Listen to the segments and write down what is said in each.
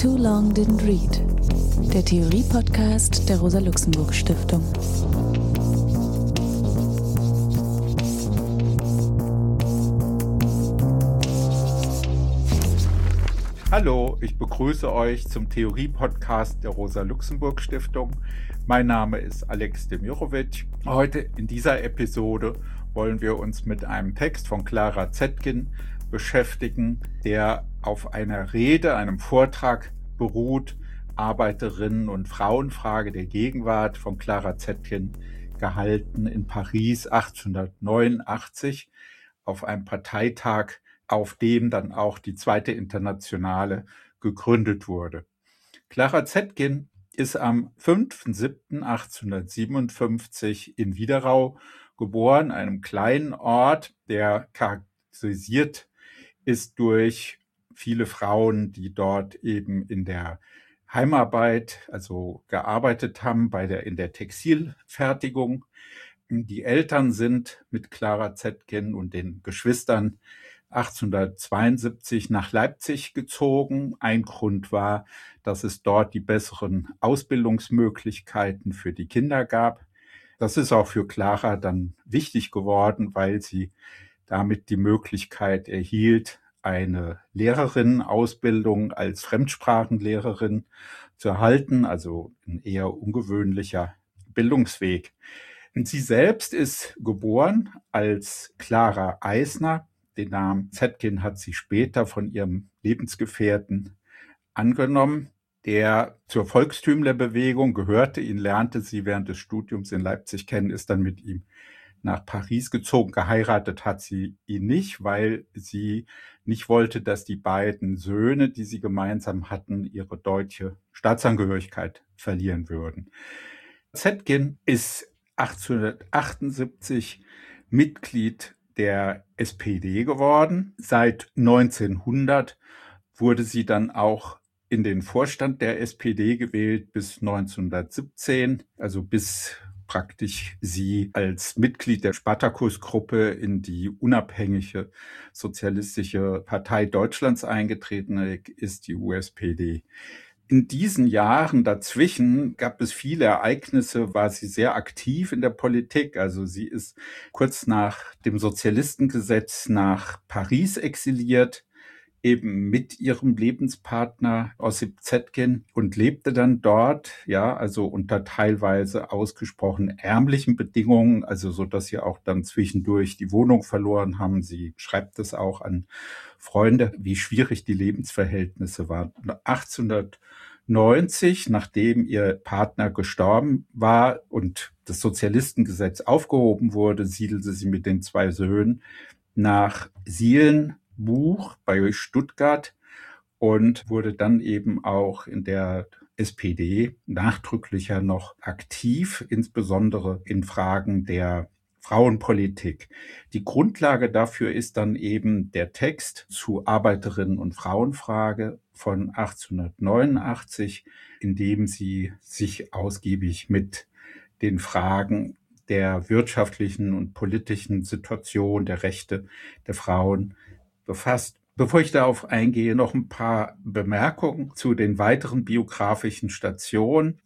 Too Long Didn't Read, der Theorie-Podcast der Rosa-Luxemburg-Stiftung. Hallo, ich begrüße euch zum Theorie-Podcast der Rosa-Luxemburg-Stiftung. Mein Name ist Alex Demirovic. Heute in dieser Episode wollen wir uns mit einem Text von Clara Zetkin beschäftigen, der auf einer Rede, einem Vortrag beruht, Arbeiterinnen- und Frauenfrage der Gegenwart von Clara Zetkin, gehalten in Paris 1889 auf einem Parteitag, auf dem dann auch die Zweite Internationale gegründet wurde. Clara Zetkin ist am 5.7.1857 in Widerau geboren, einem kleinen Ort, der charakterisiert ist durch viele Frauen, die dort eben in der Heimarbeit, also gearbeitet haben in der Textilfertigung. Die Eltern sind mit Clara Zetkin und den Geschwistern 1872 nach Leipzig gezogen. Ein Grund war, dass es dort die besseren Ausbildungsmöglichkeiten für die Kinder gab. Das ist auch für Clara dann wichtig geworden, weil sie damit die Möglichkeit erhielt, eine Lehrerinnenausbildung als Fremdsprachenlehrerin zu erhalten, also ein eher ungewöhnlicher Bildungsweg. Und sie selbst ist geboren als Clara Eisner. Den Namen Zetkin hat sie später von ihrem Lebensgefährten angenommen, der zur Volkstümlerbewegung gehörte. Ihn lernte sie während des Studiums in Leipzig kennen, ist dann mit ihm nach Paris gezogen. Geheiratet hat sie ihn nicht, weil sie nicht wollte, dass die beiden Söhne, die sie gemeinsam hatten, ihre deutsche Staatsangehörigkeit verlieren würden. Zetkin ist 1878 Mitglied der SPD geworden. Seit 1900 wurde sie dann auch in den Vorstand der SPD gewählt bis 1917, also bis praktisch sie als Mitglied der Spartakusgruppe in die unabhängige Sozialistische Partei Deutschlands eingetreten ist, die USPD. In diesen Jahren dazwischen gab es viele Ereignisse, war sie sehr aktiv in der Politik. Also sie ist kurz nach dem Sozialistengesetz nach Paris exiliert, eben mit ihrem Lebenspartner Ossip Zetkin, und lebte dann dort, also unter teilweise ausgesprochen ärmlichen Bedingungen, also so, dass sie auch dann zwischendurch die Wohnung verloren haben. Sie schreibt es auch an Freunde, wie schwierig die Lebensverhältnisse waren. 1890, nachdem ihr Partner gestorben war und das Sozialistengesetz aufgehoben wurde, siedelte sie mit den 2 Söhnen nach Sielenbuch bei Stuttgart und wurde dann eben auch in der SPD nachdrücklicher noch aktiv, insbesondere in Fragen der Frauenpolitik. Die Grundlage dafür ist dann eben der Text zu Arbeiterinnen- und Frauenfrage von 1889, in dem sie sich ausgiebig mit den Fragen der wirtschaftlichen und politischen Situation, der Rechte der Frauen befasst. Bevor ich darauf eingehe, noch ein paar Bemerkungen zu den weiteren biografischen Stationen.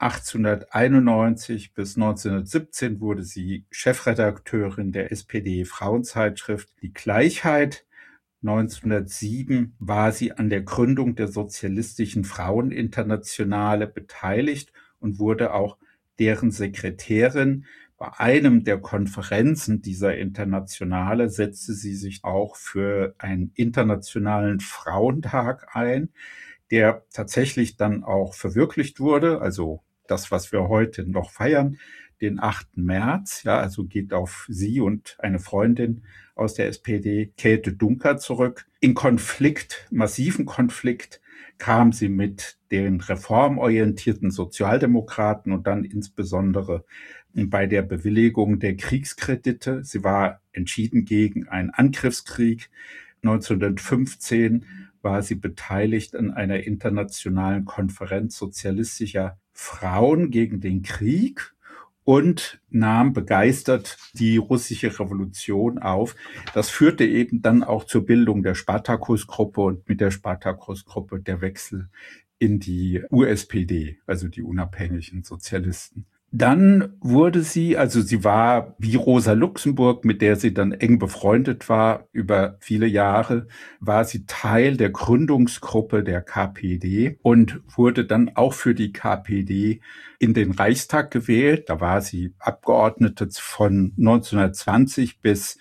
1891 bis 1917 wurde sie Chefredakteurin der SPD-Frauenzeitschrift Die Gleichheit. 1907 war sie an der Gründung der Sozialistischen Fraueninternationale beteiligt und wurde auch deren Sekretärin. Bei einem der Konferenzen dieser Internationale setzte sie sich auch für einen internationalen Frauentag ein, der tatsächlich dann auch verwirklicht wurde. Also das, was wir heute noch feiern, den 8. März, also geht auf sie und eine Freundin aus der SPD, Käthe Duncker, zurück. In massiven Konflikt kam sie mit den reformorientierten Sozialdemokraten und dann insbesondere bei der Bewilligung der Kriegskredite. Sie war entschieden gegen einen Angriffskrieg. 1915 war sie beteiligt an einer internationalen Konferenz sozialistischer Frauen gegen den Krieg und nahm begeistert die russische Revolution auf. Das führte eben dann auch zur Bildung der Spartakusgruppe und mit der Spartakusgruppe der Wechsel in die USPD, also die unabhängigen Sozialisten. Dann wurde sie, also sie war wie Rosa Luxemburg, mit der sie dann eng befreundet war über viele Jahre, war sie Teil der Gründungsgruppe der KPD und wurde dann auch für die KPD in den Reichstag gewählt. Da war sie Abgeordnete von 1920 bis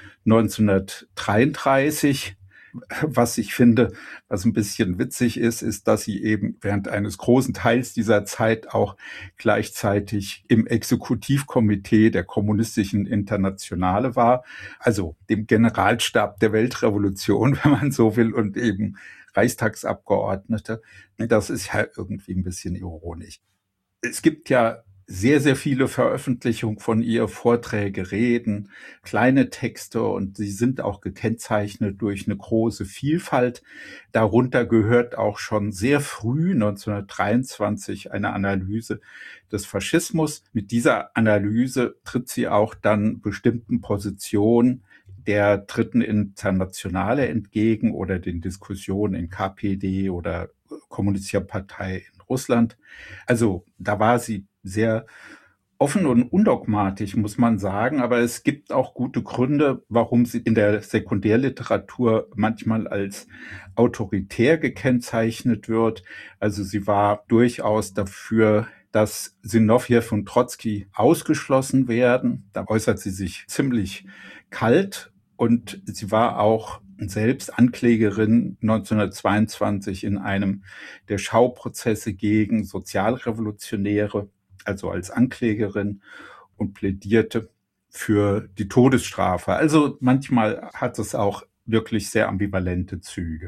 1933. Was ich finde, was ein bisschen witzig ist, ist, dass sie eben während eines großen Teils dieser Zeit auch gleichzeitig im Exekutivkomitee der Kommunistischen Internationale war, also dem Generalstab der Weltrevolution, wenn man so will, und eben Reichstagsabgeordnete. Das ist ja irgendwie ein bisschen ironisch. Es gibt ja sehr, sehr viele Veröffentlichungen von ihr, Vorträge, Reden, kleine Texte, und sie sind auch gekennzeichnet durch eine große Vielfalt. Darunter gehört auch schon sehr früh, 1923, eine Analyse des Faschismus. Mit dieser Analyse tritt sie auch dann bestimmten Positionen der Dritten Internationale entgegen oder den Diskussionen in KPD oder Kommunistischer Partei in Russland. Also da war sie sehr offen und undogmatisch, muss man sagen, aber es gibt auch gute Gründe, warum sie in der Sekundärliteratur manchmal als autoritär gekennzeichnet wird. Also sie war durchaus dafür, dass Sinowjew und Trotzki ausgeschlossen werden. Da äußert sie sich ziemlich kalt, und sie war auch selbst Anklägerin 1922 in einem der Schauprozesse gegen Sozialrevolutionäre, also als Anklägerin, und plädierte für die Todesstrafe. Also manchmal hat es auch wirklich sehr ambivalente Züge.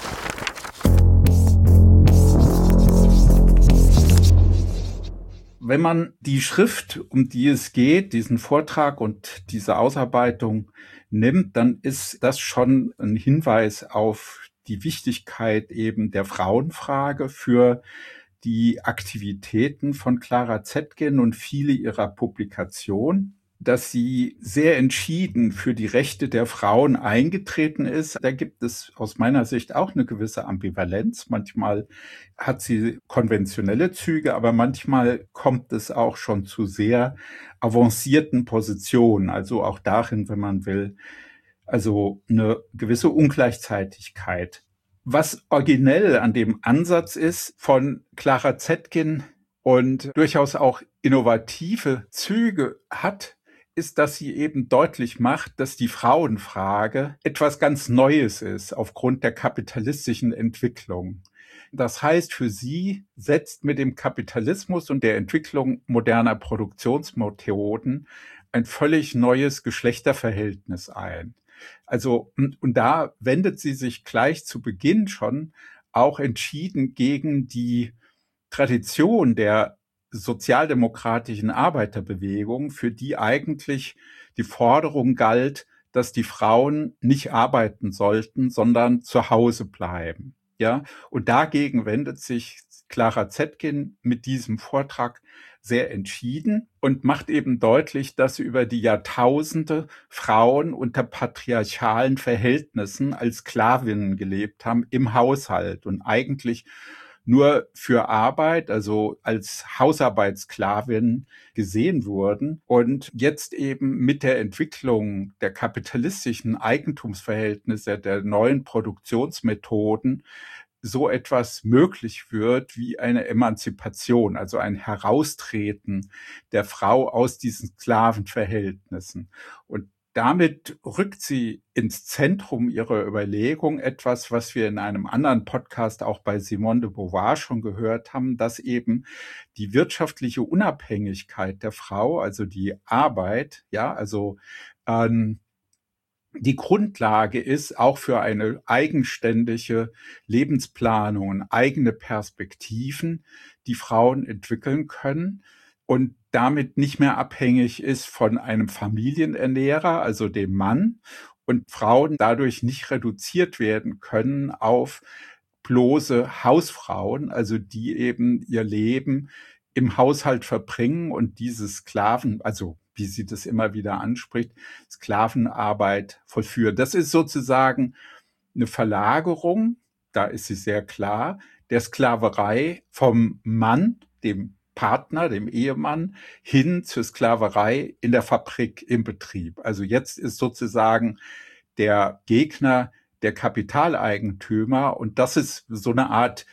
Wenn man die Schrift, um die es geht, diesen Vortrag und diese Ausarbeitung nimmt, dann ist das schon ein Hinweis auf die Wichtigkeit eben der Frauenfrage für die Aktivitäten von Clara Zetkin und viele ihrer Publikationen, dass sie sehr entschieden für die Rechte der Frauen eingetreten ist. Da gibt es aus meiner Sicht auch eine gewisse Ambivalenz. Manchmal hat sie konventionelle Züge, aber manchmal kommt es auch schon zu sehr avancierten Positionen. Also auch darin, wenn man will, also eine gewisse Ungleichzeitigkeit. Was originell an dem Ansatz ist von Clara Zetkin und durchaus auch innovative Züge hat, ist, dass sie eben deutlich macht, dass die Frauenfrage etwas ganz Neues ist aufgrund der kapitalistischen Entwicklung. Das heißt, für sie setzt mit dem Kapitalismus und der Entwicklung moderner Produktionsmethoden ein völlig neues Geschlechterverhältnis ein. Also, und da wendet sie sich gleich zu Beginn schon auch entschieden gegen die Tradition der sozialdemokratischen Arbeiterbewegung, für die eigentlich die Forderung galt, dass die Frauen nicht arbeiten sollten, sondern zu Hause bleiben. Ja, und dagegen wendet sich Clara Zetkin mit diesem Vortrag sehr entschieden und macht eben deutlich, dass über die Jahrtausende Frauen unter patriarchalen Verhältnissen als Sklavinnen gelebt haben im Haushalt und eigentlich nur für Arbeit, also als Hausarbeitssklavin gesehen wurden und jetzt eben mit der Entwicklung der kapitalistischen Eigentumsverhältnisse, der neuen Produktionsmethoden so etwas möglich wird wie eine Emanzipation, also ein Heraustreten der Frau aus diesen Sklavenverhältnissen. Und damit rückt sie ins Zentrum ihrer Überlegung etwas, was wir in einem anderen Podcast auch bei Simone de Beauvoir schon gehört haben, dass eben die wirtschaftliche Unabhängigkeit der Frau, also die Arbeit, ja, also die Grundlage ist auch für eine eigenständige Lebensplanung und eigene Perspektiven, die Frauen entwickeln können und damit nicht mehr abhängig ist von einem Familienernährer, also dem Mann, und Frauen dadurch nicht reduziert werden können auf bloße Hausfrauen, also die eben ihr Leben im Haushalt verbringen und diese Sklaven, also wie sie das immer wieder anspricht, Sklavenarbeit vollführen. Das ist sozusagen eine Verlagerung, da ist sie sehr klar, der Sklaverei vom Mann, dem Partner, dem Ehemann, hin zur Sklaverei in der Fabrik, im Betrieb. Also jetzt ist sozusagen der Gegner der Kapitaleigentümer, und das ist so eine Art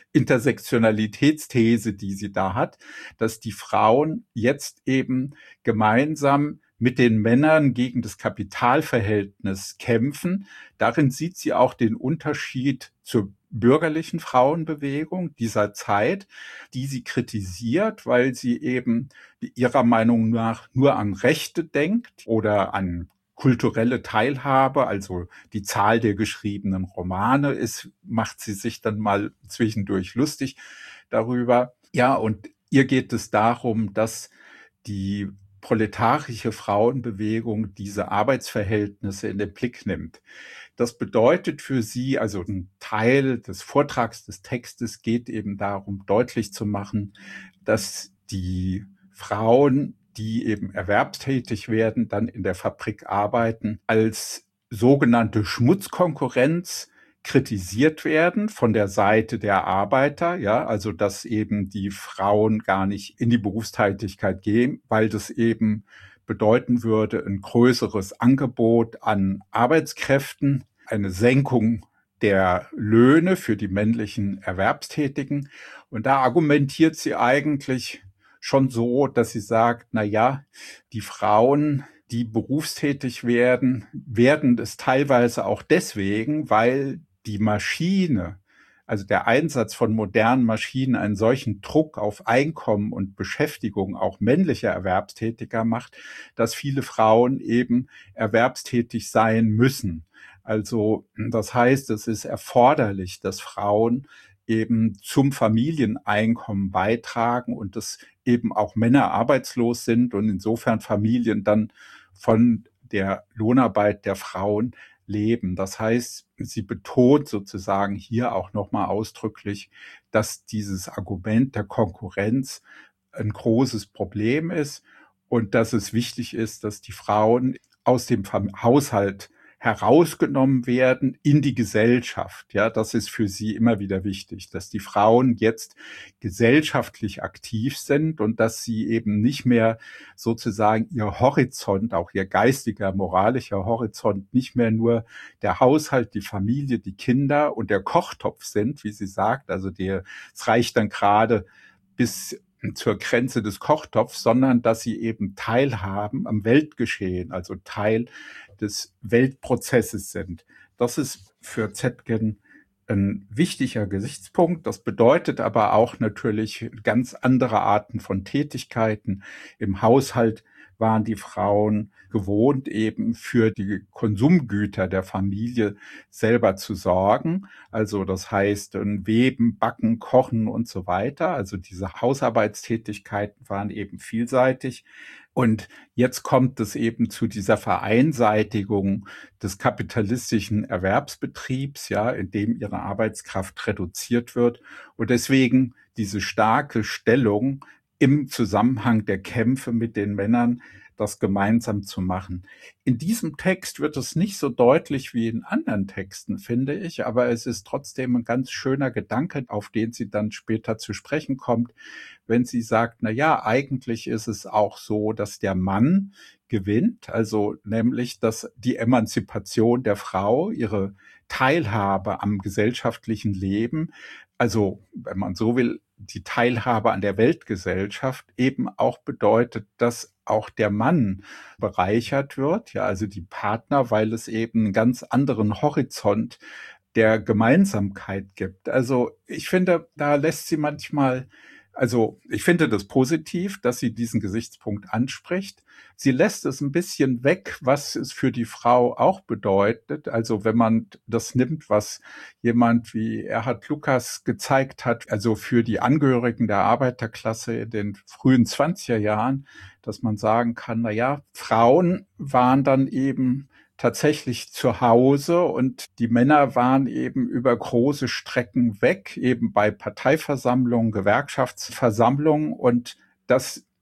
Intersektionalitätsthese, die sie da hat, dass die Frauen jetzt eben gemeinsam mit den Männern gegen das Kapitalverhältnis kämpfen. Darin sieht sie auch den Unterschied zur bürgerlichen Frauenbewegung dieser Zeit, die sie kritisiert, weil sie eben ihrer Meinung nach nur an Rechte denkt oder an kulturelle Teilhabe, also die Zahl der geschriebenen Romane macht sie sich dann mal zwischendurch lustig darüber. Ja, und ihr geht es darum, dass die proletarische Frauenbewegung diese Arbeitsverhältnisse in den Blick nimmt. Das bedeutet für sie, also ein Teil des Vortrags des Textes geht eben darum, deutlich zu machen, dass die Frauen, die eben erwerbstätig werden, dann in der Fabrik arbeiten, als sogenannte Schmutzkonkurrenz kritisiert werden von der Seite der Arbeiter, ja, also dass eben die Frauen gar nicht in die Berufstätigkeit gehen, weil das eben bedeuten würde, ein größeres Angebot an Arbeitskräften, eine Senkung der Löhne für die männlichen Erwerbstätigen. Und da argumentiert sie eigentlich schon so, dass sie sagt, na ja, die Frauen, die berufstätig werden, werden es teilweise auch deswegen, weil die Maschine, also der Einsatz von modernen Maschinen, einen solchen Druck auf Einkommen und Beschäftigung auch männlicher Erwerbstätiger macht, dass viele Frauen eben erwerbstätig sein müssen. Also das heißt, es ist erforderlich, dass Frauen eben zum Familieneinkommen beitragen und dass eben auch Männer arbeitslos sind und insofern Familien dann von der Lohnarbeit der Frauen leben. Das heißt, sie betont sozusagen hier auch nochmal ausdrücklich, dass dieses Argument der Konkurrenz ein großes Problem ist und dass es wichtig ist, dass die Frauen aus dem Haushalt herausgenommen werden in die Gesellschaft. Ja, das ist für sie immer wieder wichtig, dass die Frauen jetzt gesellschaftlich aktiv sind und dass sie eben nicht mehr sozusagen ihr Horizont, auch ihr geistiger, moralischer Horizont, nicht mehr nur der Haushalt, die Familie, die Kinder und der Kochtopf sind, wie sie sagt. Also es reicht dann gerade bis zur Grenze des Kochtopfs, sondern dass sie eben teilhaben am Weltgeschehen, also Teil des Weltprozesses sind. Das ist für Zetkin ein wichtiger Gesichtspunkt. Das bedeutet aber auch natürlich ganz andere Arten von Tätigkeiten. Im Haushalt waren die Frauen gewohnt, eben für die Konsumgüter der Familie selber zu sorgen. Also das heißt, Weben, Backen, Kochen und so weiter. Also diese Hausarbeitstätigkeiten waren eben vielseitig. Und jetzt kommt es eben zu dieser Vereinseitigung des kapitalistischen Erwerbsbetriebs, ja, in dem ihre Arbeitskraft reduziert wird. Und deswegen diese starke Stellung im Zusammenhang der Kämpfe mit den Männern, das gemeinsam zu machen. In diesem Text wird es nicht so deutlich wie in anderen Texten, finde ich, aber es ist trotzdem ein ganz schöner Gedanke, auf den sie dann später zu sprechen kommt, wenn sie sagt, na ja, eigentlich ist es auch so, dass der Mann gewinnt, also nämlich, dass die Emanzipation der Frau, ihre Teilhabe am gesellschaftlichen Leben, also wenn man so will, die Teilhabe an der Weltgesellschaft eben auch bedeutet, dass auch der Mann bereichert wird, ja, also die Partner, weil es eben einen ganz anderen Horizont der Gemeinsamkeit gibt. Also ich finde, da lässt sie manchmal, also ich finde das positiv, dass sie diesen Gesichtspunkt anspricht. Sie lässt es ein bisschen weg, was es für die Frau auch bedeutet. Also wenn man das nimmt, was jemand wie Erhard Lukas gezeigt hat, also für die Angehörigen der Arbeiterklasse in den frühen 20er Jahren, dass man sagen kann, na ja, Frauen waren dann eben tatsächlich zu Hause und die Männer waren eben über große Strecken weg, eben bei Parteiversammlungen, Gewerkschaftsversammlungen, und das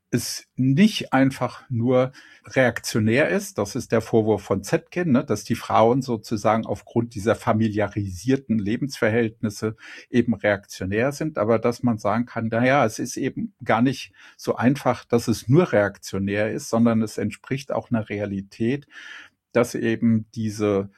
es nicht einfach nur reaktionär ist, das ist der Vorwurf von Zetkin, ne, dass die Frauen sozusagen aufgrund dieser familiarisierten Lebensverhältnisse eben reaktionär sind, aber dass man sagen kann, naja, es ist eben gar nicht so einfach, dass es nur reaktionär ist, sondern es entspricht auch einer Realität, dass eben diese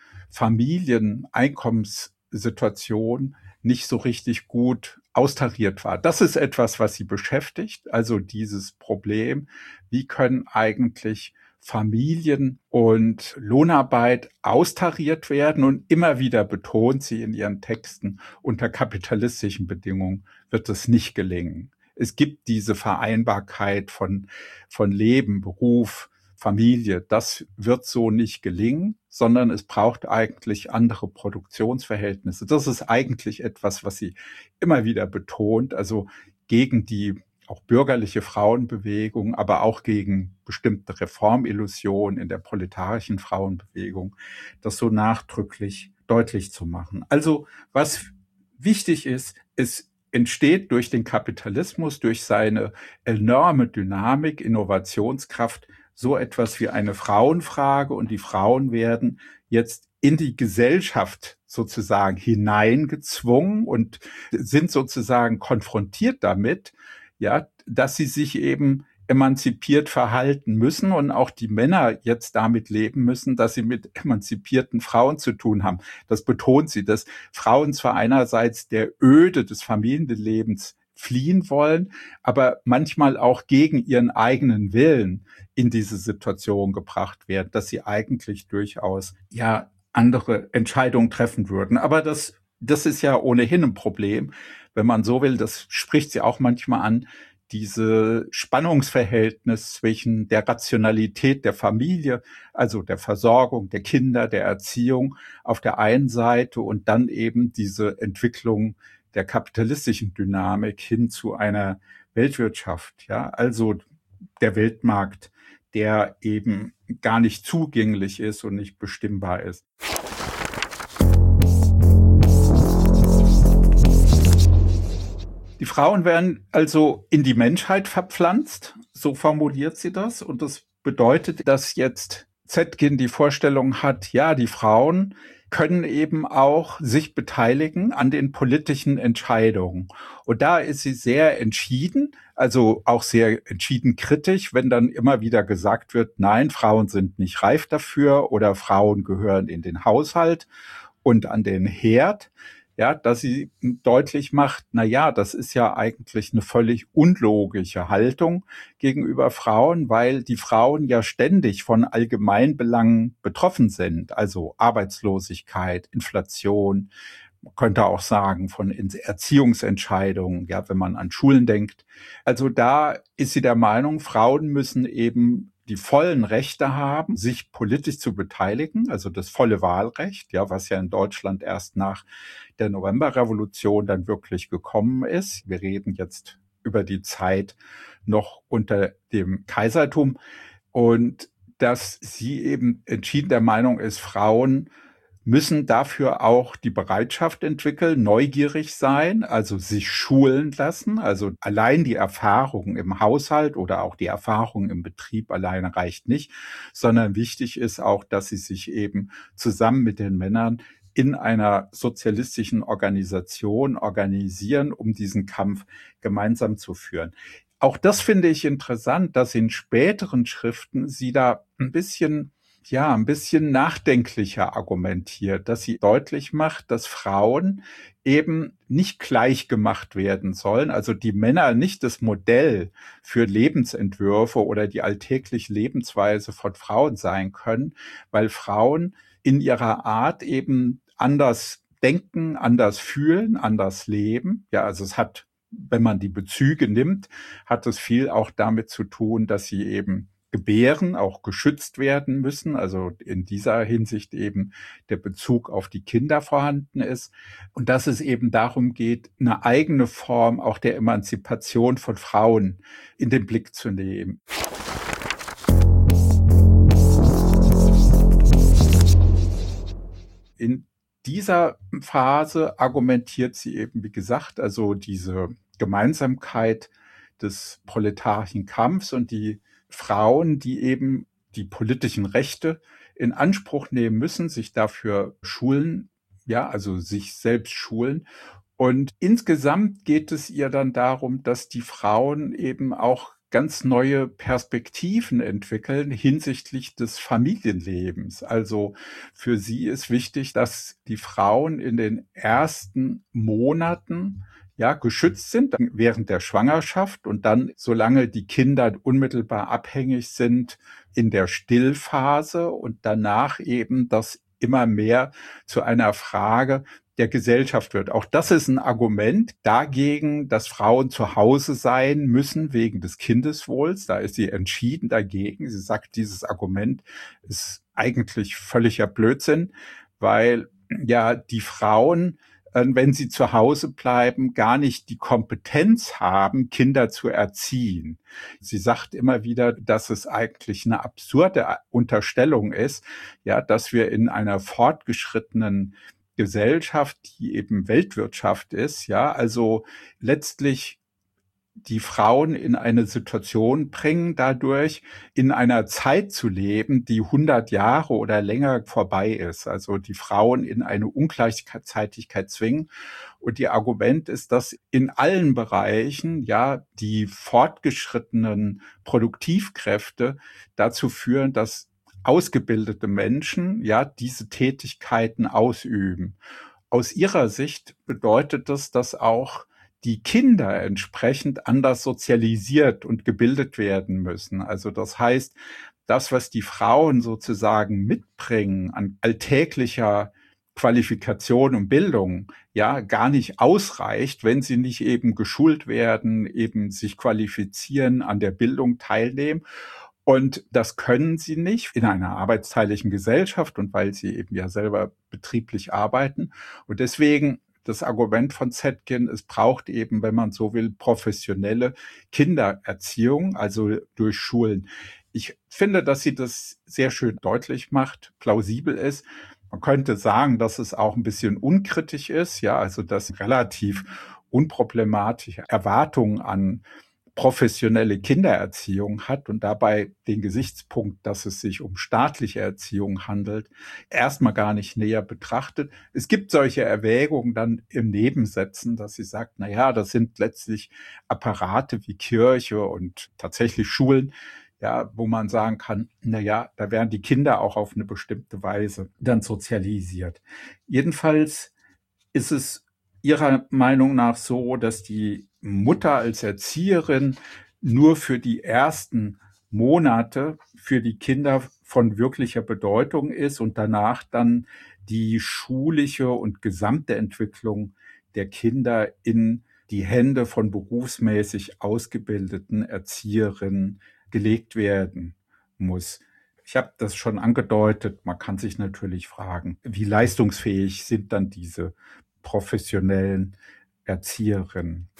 Familieneinkommenssituation nicht so richtig gut austariert war. Das ist etwas, was sie beschäftigt, also dieses Problem, wie können eigentlich Familien und Lohnarbeit austariert werden, und immer wieder betont sie in ihren Texten, unter kapitalistischen Bedingungen wird es nicht gelingen. Es gibt diese Vereinbarkeit von Leben, Beruf, Familie, das wird so nicht gelingen, sondern es braucht eigentlich andere Produktionsverhältnisse. Das ist eigentlich etwas, was sie immer wieder betont, also gegen die auch bürgerliche Frauenbewegung, aber auch gegen bestimmte Reformillusionen in der proletarischen Frauenbewegung, das so nachdrücklich deutlich zu machen. Also was wichtig ist, es entsteht durch den Kapitalismus, durch seine enorme Dynamik, Innovationskraft, so etwas wie eine Frauenfrage, und die Frauen werden jetzt in die Gesellschaft sozusagen hineingezwungen und sind sozusagen konfrontiert damit, ja, dass sie sich eben emanzipiert verhalten müssen und auch die Männer jetzt damit leben müssen, dass sie mit emanzipierten Frauen zu tun haben. Das betont sie, dass Frauen zwar einerseits der Öde des Familienlebens fliehen wollen, aber manchmal auch gegen ihren eigenen Willen in diese Situation gebracht werden, dass sie eigentlich durchaus ja andere Entscheidungen treffen würden. Aber das ist ja ohnehin ein Problem, wenn man so will. Das spricht sie auch manchmal an, diese Spannungsverhältnis zwischen der Rationalität der Familie, also der Versorgung der Kinder, der Erziehung auf der einen Seite, und dann eben diese Entwicklung der kapitalistischen Dynamik hin zu einer Weltwirtschaft, ja, also der Weltmarkt, der eben gar nicht zugänglich ist und nicht bestimmbar ist. Die Frauen werden also in die Menschheit verpflanzt, so formuliert sie das. Und das bedeutet, dass jetzt Zetkin die Vorstellung hat, ja, die Frauen können eben auch sich beteiligen an den politischen Entscheidungen. Und da ist sie sehr entschieden, also auch sehr entschieden kritisch, wenn dann immer wieder gesagt wird, nein, Frauen sind nicht reif dafür oder Frauen gehören in den Haushalt und an den Herd. Ja, dass sie deutlich macht, na ja, das ist ja eigentlich eine völlig unlogische Haltung gegenüber Frauen, weil die Frauen ja ständig von Allgemeinbelangen betroffen sind, also Arbeitslosigkeit, Inflation, man könnte auch sagen von Erziehungsentscheidungen, ja, wenn man an Schulen denkt. Also da ist sie der Meinung, Frauen müssen eben die vollen Rechte haben, sich politisch zu beteiligen, also das volle Wahlrecht, ja, was ja in Deutschland erst nach der Novemberrevolution dann wirklich gekommen ist. Wir reden jetzt über die Zeit noch unter dem Kaisertum, und dass sie eben entschieden der Meinung ist, Frauen müssen dafür auch die Bereitschaft entwickeln, neugierig sein, also sich schulen lassen. Also allein die Erfahrung im Haushalt oder auch die Erfahrung im Betrieb alleine reicht nicht, sondern wichtig ist auch, dass sie sich eben zusammen mit den Männern in einer sozialistischen Organisation organisieren, um diesen Kampf gemeinsam zu führen. Auch das finde ich interessant, dass in späteren Schriften sie da ein bisschen nachdenklicher argumentiert, dass sie deutlich macht, dass Frauen eben nicht gleich gemacht werden sollen, also die Männer nicht das Modell für Lebensentwürfe oder die alltägliche Lebensweise von Frauen sein können, weil Frauen in ihrer Art eben anders denken, anders fühlen, anders leben. Ja, also es hat, wenn man die Bezüge nimmt, hat es viel auch damit zu tun, dass sie eben gebären, auch geschützt werden müssen, also in dieser Hinsicht eben der Bezug auf die Kinder vorhanden ist, und dass es eben darum geht, eine eigene Form auch der Emanzipation von Frauen in den Blick zu nehmen. In dieser Phase argumentiert sie eben, wie gesagt, also diese Gemeinsamkeit des proletarischen Kampfs und die Frauen, die eben die politischen Rechte in Anspruch nehmen müssen, sich dafür schulen, ja, also sich selbst schulen. Und insgesamt geht es ihr dann darum, dass die Frauen eben auch ganz neue Perspektiven entwickeln hinsichtlich des Familienlebens. Also für sie ist wichtig, dass die Frauen in den ersten Monaten ja geschützt sind während der Schwangerschaft und dann, solange die Kinder unmittelbar abhängig sind, in der Stillphase und danach eben das immer mehr zu einer Frage der Gesellschaft wird. Auch das ist ein Argument dagegen, dass Frauen zu Hause sein müssen wegen des Kindeswohls. Da ist sie entschieden dagegen. Sie sagt, dieses Argument ist eigentlich völliger Blödsinn, weil ja die Frauen, wenn sie zu Hause bleiben, gar nicht die Kompetenz haben, Kinder zu erziehen. Sie sagt immer wieder, dass es eigentlich eine absurde Unterstellung ist, ja, dass wir in einer fortgeschrittenen Gesellschaft, die eben Weltwirtschaft ist, ja, also letztlich die Frauen in eine Situation bringen, dadurch in einer Zeit zu leben, die 100 Jahre oder länger vorbei ist. Also die Frauen in eine Ungleichzeitigkeit zwingen. Und ihr Argument ist, dass in allen Bereichen ja die fortgeschrittenen Produktivkräfte dazu führen, dass ausgebildete Menschen ja diese Tätigkeiten ausüben. Aus ihrer Sicht bedeutet das, dass auch die Kinder entsprechend anders sozialisiert und gebildet werden müssen. Also das heißt, das, was die Frauen sozusagen mitbringen an alltäglicher Qualifikation und Bildung, ja, gar nicht ausreicht, wenn sie nicht eben geschult werden, eben sich qualifizieren, an der Bildung teilnehmen. Und das können sie nicht in einer arbeitsteiligen Gesellschaft und weil sie eben ja selber betrieblich arbeiten. Und deswegen das Argument von Zetkin, es braucht eben, wenn man so will, professionelle Kindererziehung, also durch Schulen. Ich finde, dass sie das sehr schön deutlich macht, plausibel ist. Man könnte sagen, dass es auch ein bisschen unkritisch ist, ja, also dass relativ unproblematische Erwartungen an professionelle Kindererziehung hat und dabei den Gesichtspunkt, dass es sich um staatliche Erziehung handelt, erstmal gar nicht näher betrachtet. Es gibt solche Erwägungen dann im Nebensätzen, dass sie sagt, na ja, das sind letztlich Apparate wie Kirche und tatsächlich Schulen, ja, wo man sagen kann, na ja, da werden die Kinder auch auf eine bestimmte Weise dann sozialisiert. Jedenfalls ist es ihrer Meinung nach so, dass die Mutter als Erzieherin nur für die ersten Monate für die Kinder von wirklicher Bedeutung ist und danach dann die schulische und gesamte Entwicklung der Kinder in die Hände von berufsmäßig ausgebildeten Erzieherinnen gelegt werden muss. Ich habe das schon angedeutet, man kann sich natürlich fragen, wie leistungsfähig sind dann diese professionellen Erzieherinnen.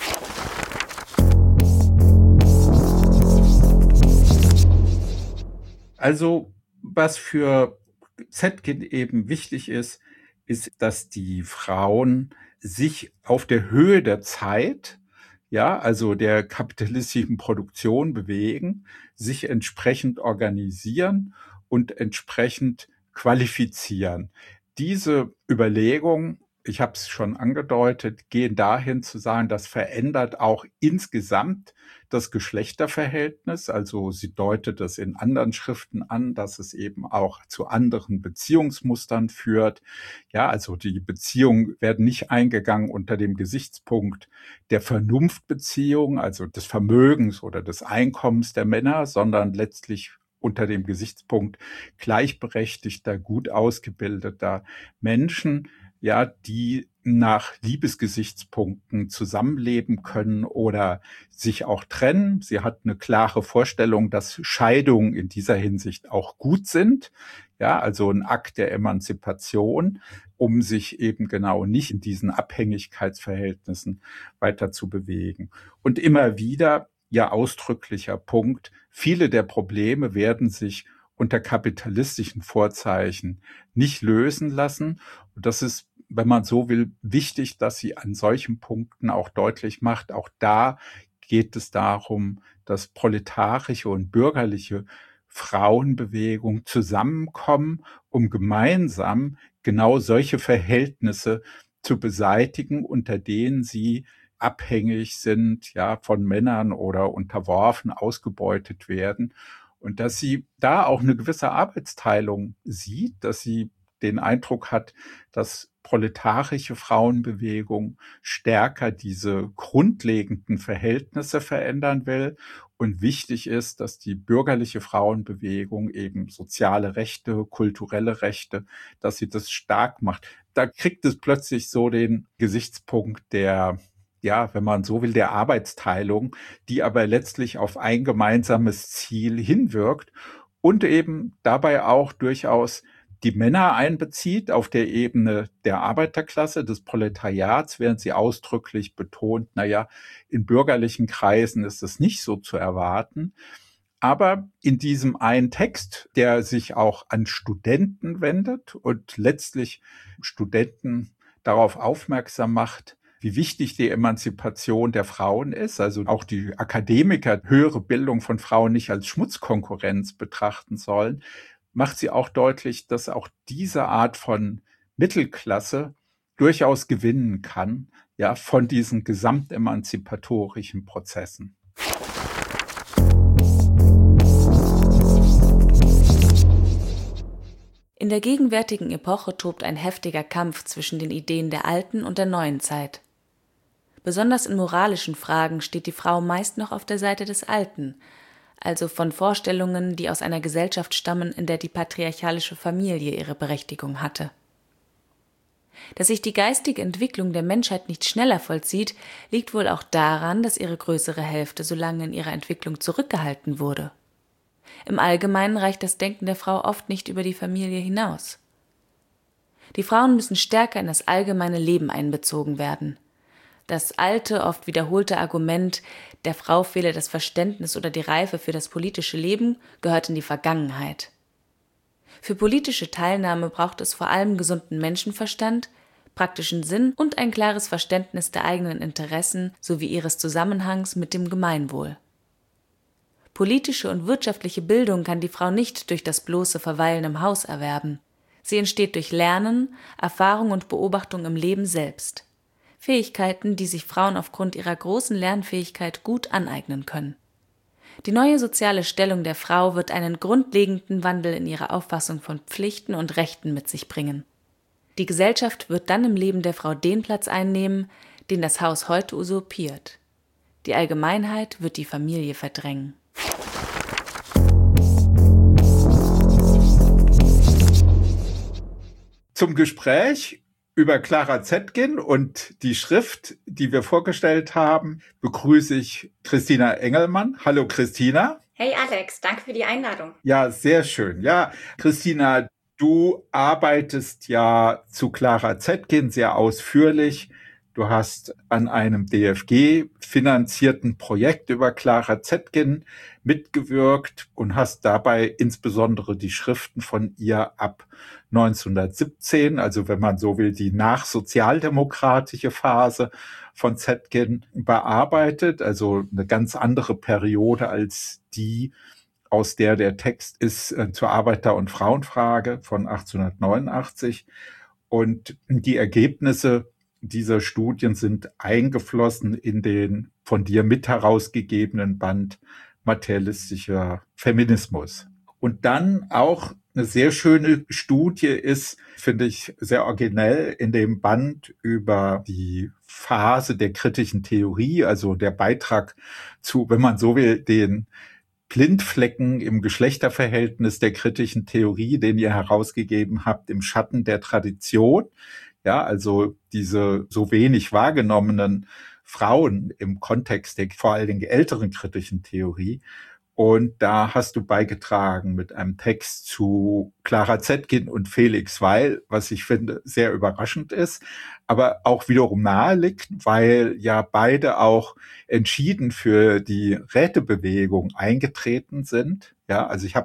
Also was für Zetkin eben wichtig ist, ist, dass die Frauen sich auf der Höhe der Zeit, ja, also der kapitalistischen Produktion bewegen, sich entsprechend organisieren und entsprechend qualifizieren. Diese Überlegung, ich habe es schon angedeutet, gehen dahin zu sagen, das verändert auch insgesamt das Geschlechterverhältnis. Also sie deutet es in anderen Schriften an, dass es eben auch zu anderen Beziehungsmustern führt. Ja, also die Beziehungen werden nicht eingegangen unter dem Gesichtspunkt der Vernunftbeziehung, also des Vermögens oder des Einkommens der Männer, sondern letztlich unter dem Gesichtspunkt gleichberechtigter, gut ausgebildeter Menschen, ja, die nach Liebesgesichtspunkten zusammenleben können oder sich auch trennen. Sie hat eine klare Vorstellung, dass Scheidungen in dieser Hinsicht auch gut sind. Ja, also ein Akt der Emanzipation, um sich eben genau nicht in diesen Abhängigkeitsverhältnissen weiter zu bewegen. Und immer wieder, ja, ausdrücklicher Punkt, viele der Probleme werden sich unter kapitalistischen Vorzeichen nicht lösen lassen. Und das ist, wenn man so will, wichtig, dass sie an solchen Punkten auch deutlich macht, auch da geht es darum, dass proletarische und bürgerliche Frauenbewegung zusammenkommen, um gemeinsam genau solche Verhältnisse zu beseitigen, unter denen sie abhängig sind, ja, von Männern oder unterworfen, ausgebeutet werden. Und dass sie da auch eine gewisse Arbeitsteilung sieht, dass sie den Eindruck hat, dass proletarische Frauenbewegung stärker diese grundlegenden Verhältnisse verändern will. Und wichtig ist, dass die bürgerliche Frauenbewegung eben soziale Rechte, kulturelle Rechte, dass sie das stark macht. Da kriegt es plötzlich so den Gesichtspunkt der, ja, wenn man so will, der Arbeitsteilung, die aber letztlich auf ein gemeinsames Ziel hinwirkt und eben dabei auch durchaus die Männer einbezieht auf der Ebene der Arbeiterklasse, des Proletariats, während sie ausdrücklich betont, naja, in bürgerlichen Kreisen ist es nicht so zu erwarten. Aber in diesem einen Text, der sich auch an Studenten wendet und letztlich Studenten darauf aufmerksam macht, wie wichtig die Emanzipation der Frauen ist, also auch die Akademiker höhere Bildung von Frauen nicht als Schmutzkonkurrenz betrachten sollen, macht sie auch deutlich, dass auch diese Art von Mittelklasse durchaus gewinnen kann, ja, von diesen gesamtemanzipatorischen Prozessen. In der gegenwärtigen Epoche tobt ein heftiger Kampf zwischen den Ideen der alten und der neuen Zeit. Besonders in moralischen Fragen steht die Frau meist noch auf der Seite des Alten, also von Vorstellungen, die aus einer Gesellschaft stammen, in der die patriarchalische Familie ihre Berechtigung hatte. Dass sich die geistige Entwicklung der Menschheit nicht schneller vollzieht, liegt wohl auch daran, dass ihre größere Hälfte so lange in ihrer Entwicklung zurückgehalten wurde. Im Allgemeinen reicht das Denken der Frau oft nicht über die Familie hinaus. Die Frauen müssen stärker in das allgemeine Leben einbezogen werden. Das alte, oft wiederholte Argument, der Frau fehle das Verständnis oder die Reife für das politische Leben, gehört in die Vergangenheit. Für politische Teilnahme braucht es vor allem gesunden Menschenverstand, praktischen Sinn und ein klares Verständnis der eigenen Interessen sowie ihres Zusammenhangs mit dem Gemeinwohl. Politische und wirtschaftliche Bildung kann die Frau nicht durch das bloße Verweilen im Haus erwerben. Sie entsteht durch Lernen, Erfahrung und Beobachtung im Leben selbst. Fähigkeiten, die sich Frauen aufgrund ihrer großen Lernfähigkeit gut aneignen können. Die neue soziale Stellung der Frau wird einen grundlegenden Wandel in ihrer Auffassung von Pflichten und Rechten mit sich bringen. Die Gesellschaft wird dann im Leben der Frau den Platz einnehmen, den das Haus heute usurpiert. Die Allgemeinheit wird die Familie verdrängen. Zum Gespräch über Clara Zetkin und die Schrift, die wir vorgestellt haben, begrüße ich Christina Engelmann. Hallo Christina. Hey Alex, danke für die Einladung. Ja, sehr schön. Ja, Christina, du arbeitest ja zu Clara Zetkin sehr ausführlich. Du hast an einem DFG-finanzierten Projekt über Clara Zetkin mitgewirkt und hast dabei insbesondere die Schriften von ihr ab 1917, also wenn man so will, die nachsozialdemokratische Phase von Zetkin bearbeitet, also eine ganz andere Periode als die, aus der der Text ist, zur Arbeiter- und Frauenfrage von 1889. Und die Ergebnisse dieser Studien sind eingeflossen in den von dir mit herausgegebenen Band Materialistischer Feminismus. Und dann auch eine sehr schöne Studie ist, finde ich sehr originell, in dem Band über die Phase der kritischen Theorie, also der Beitrag zu, wenn man so will, den Blindflecken im Geschlechterverhältnis der kritischen Theorie, den ihr herausgegeben habt, im Schatten der Tradition. Ja, also diese so wenig wahrgenommenen Frauen im Kontext der vor allen Dingen älteren kritischen Theorie. Und da hast du beigetragen mit einem Text zu Clara Zetkin und Felix Weil, was ich finde sehr überraschend ist, aber auch wiederum nahe liegt, weil ja beide auch entschieden für die Rätebewegung eingetreten sind. Ja, also ich habe